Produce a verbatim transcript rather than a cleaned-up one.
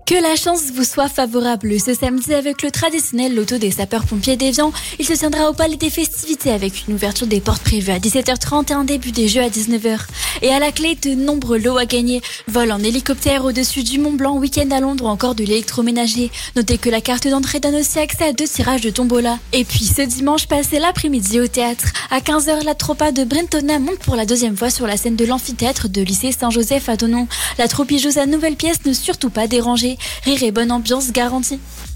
Que la chance vous soit favorable ce samedi avec le traditionnel loto des sapeurs-pompiers d'Évian. Il se tiendra au palais des festivités avec une ouverture des portes prévue à dix-sept heures trente et un début des jeux à dix-neuf heures. Et à la clé, de nombreux lots à gagner. Vol en hélicoptère au-dessus du Mont Blanc, week-end à Londres ou encore de l'électroménager. Notez que la carte d'entrée donne aussi accès à deux tirages de tombola. Et puis ce dimanche, passez l'après-midi au théâtre. À quinze heures, la Tropa de Brentona monte pour la deuxième fois sur la scène de l'amphithéâtre de lycée Saint-Joseph à Thonon. La troupe y joue sa nouvelle pièce, Ne surtout pas déranger. Rire et bonne ambiance garantie.